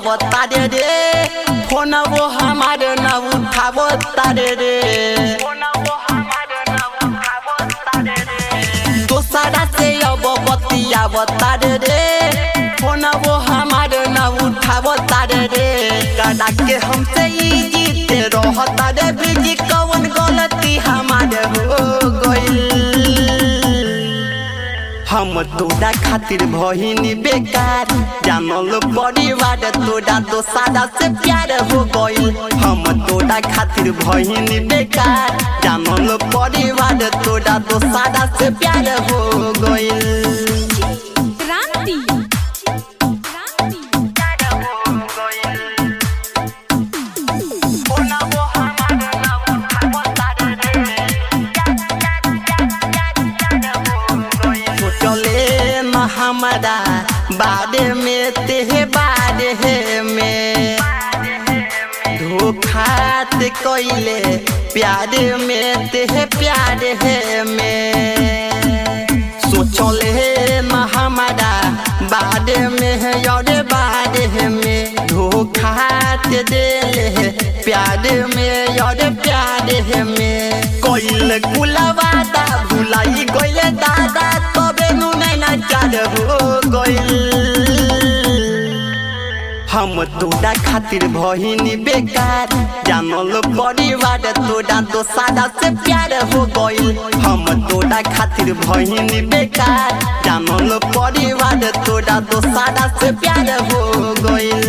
बता दे रे फोन वो हमारे न उठावो तारे रे दोसरा से अब बतिया बता दे रे फोन वो हमारे न उठावो तारे रे करा के हमसे जीते रहता रे बिजी कौन गलती हमारे हो गई हम तोरा खातिर भइनी बेकार जानल परिवार तोरा दोसरा से प्यार हो गइल हम तोरा खातिर भइनी बेकार जानल परिवार तोरा दोसरा से प्यार हो गइल हमारा बारे में तेहे बारे में धोखा ते कइले प्यारे में तेहे प्यारे में सोचले न हमारा बारे में यार बारे में धोखा ते देले प्यारे में यार प्यारे में कइले कुलवादा भुलाई गइले दादा तबे नु नैना चार हो गइल हम तोरा खातिर भइनी बेकार जानल परिवार तोरा दोसरा से प्यार हो गइल हम तोरा खातिर भइनी बेकार जानल परिवार तोरा दोसरा से प्यार हो गइल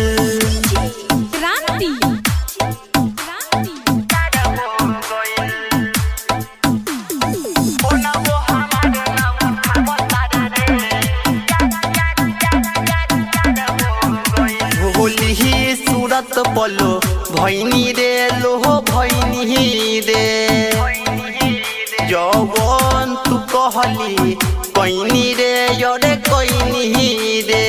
सूरत बोलो भैनी रे लोहो भैनी रे जवन तू कहली कैनी रे यरे कैनी रे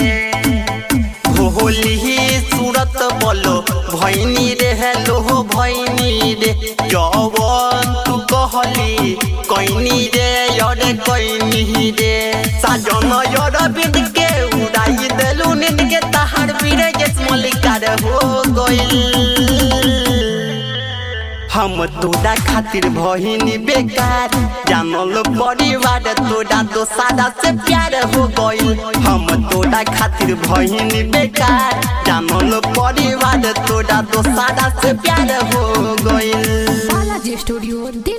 होली सूरत बोलो भैनी रे लोहो भैनी रे जवन तू कहली कैनी रे यरे कैनी रे साजन यर बिद के उड़ाई देलू नींद के तहार पीरे मलिकार हो गइल हम तोरा खातिर भइनी बेकार जानल परिवार तोरा दोसरा से प्यार हो गइल हम तोरा खातिर भइनी बेकार जानल परिवार तोरा दोसरा से प्यार हो गइल। बालाजी स्टूडियो।